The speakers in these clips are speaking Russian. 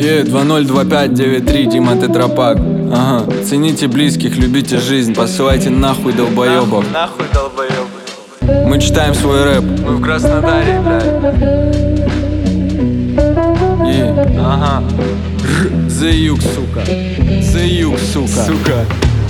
Е, 202593, Дима Тетрапак. Ага, цените близких, любите жизнь, посылайте нахуй долбоёбов. Нахуй долбоёбы. Мы читаем свой рэп. Мы в Краснодаре, блядь. Ага. The Юг, сука. The Юг, сука.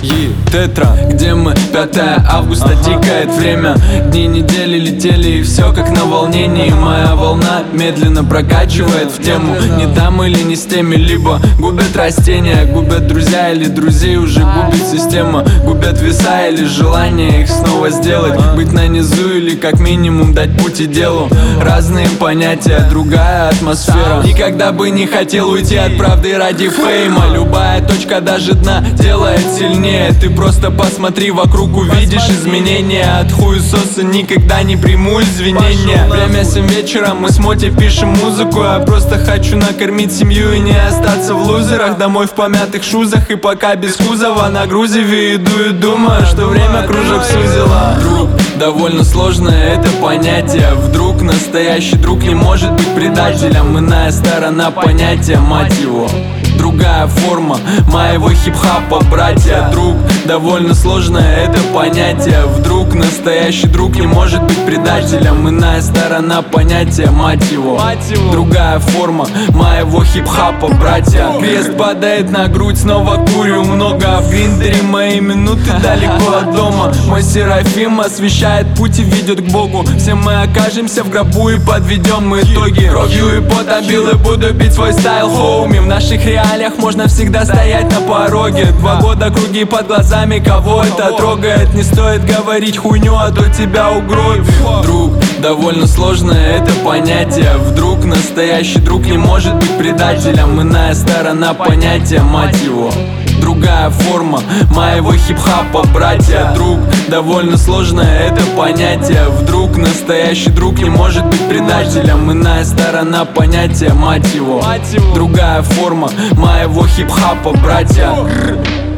Тетра, где мы? 5 августа, тикает время. Дни недели летели, и все как на волнении. Моя волна медленно прокачивает в тему. Не там или не с теми, либо губят растения, губят друзья или друзей уже губит система. Губят веса или желание их снова сделать. Быть на низу или как минимум дать путь и делу. Разные понятия, другая атмосфера. Никогда бы не хотел уйти от правды ради фейма. Любая точка даже дна делает сильнее. Ты просто посмотри вокруг, увидишь изменения. От хуесоса никогда не приму извинения. Время 7 вечера, мы с Моти пишем музыку. Я просто хочу накормить семью и не остаться в лузерах. Домой в помятых шузах и пока без кузова. На грузове иду и думаю, что время кружок сузило. Друг, довольно сложное это понятие. Вдруг настоящий друг не может быть предателем. Иная сторона понятия, мать его. Другая форма моего хип-хапа, братья. Друг, довольно сложное это понятие. Вдруг настоящий друг не может быть предателем. Иная сторона понятия, мать его. Другая форма моего хип-хапа, братья. Крест падает на грудь, снова курю много. В гриндере мои минуты далеко от дома. Мой Серафим освещает путь и ведет к Богу. Все мы окажемся в гробу и подведем мы итоги. Кровью и потом бил и буду бить свой стайл, хоуми. В наших реалиях можно всегда стоять на пороге. 2 года круги под глазами, кого это трогает. Не стоит говорить хуйню, а то тебя угробит. Друг, довольно сложное это понятие. Вдруг настоящий друг не может быть предателем. Иная сторона понятия, мать его. Другая форма моего хип-хапа, братья. Друг, довольно сложное это понятие. Вдруг настоящий друг не может быть предателем. Иная сторона понятия, мать его. Другая форма моего хип-хапа, братья.